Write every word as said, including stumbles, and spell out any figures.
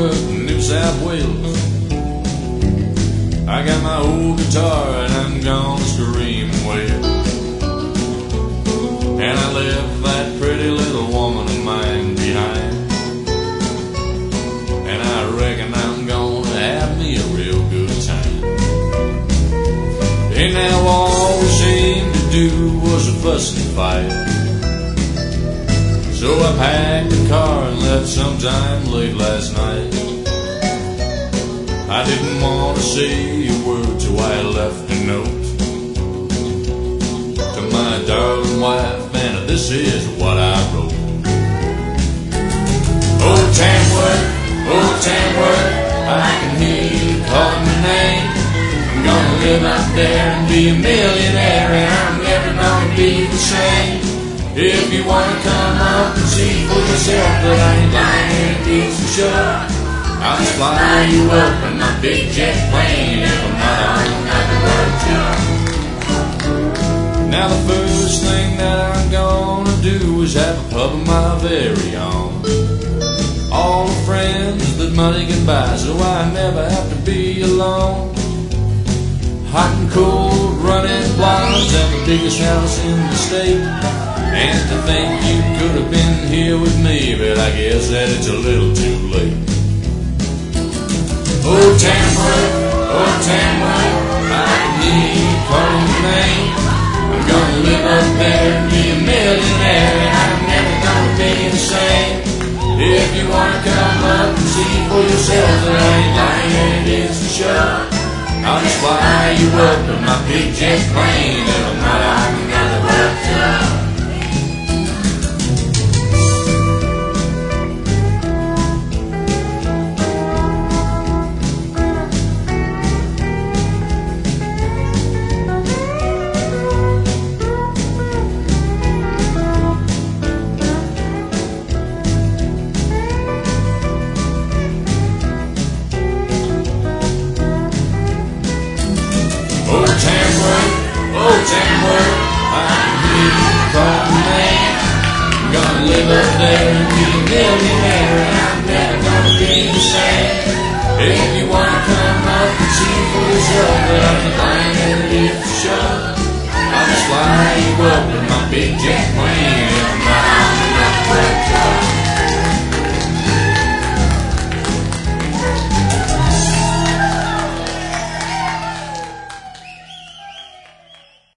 work in New South Wales. I got my old guitar and I'm gonna scream and wail. And I left that pretty little woman of mine behind. And I reckon I'm gonna have me a real good time. And now all we seemed to do was a fuss and fight. So I packed the car and left sometime late last night. I didn't want to say a word, so I left a note to my darling wife, and this is what I wrote. Oh Tamworth, oh Tamworth, I can hear you calling my name. I'm gonna live out there and be a millionaire, and I'm never gonna be the same. If you wanna come up and see for yourself that I ain't lying in a piece of shut, I'll just fly you up in my big jet plane if I'm not on another road trip. Now the first thing that I'm gonna do is have a pub of my very own. All the friends that money can buy, so I never have to be alone. Hot and cold, running blocks, and the biggest house in the state. And to think you could have been here with me, but I guess that it's a little too late. Oh Tamworth, oh Tamworth, I can hear you calling your name. I'm gonna live up there and be a millionaire, and I'm never gonna be the same. If you wanna come up and see for yourself that I ain't lying, it's a show. I'll just fly you up in my big jet plane if I'm not on another road trip. Oh Tamworth, I can hear you call my name. I'm gonna live up there and be a millionaire, and I'm never gonna be the same. If you wanna come up and see for yourself that I'm the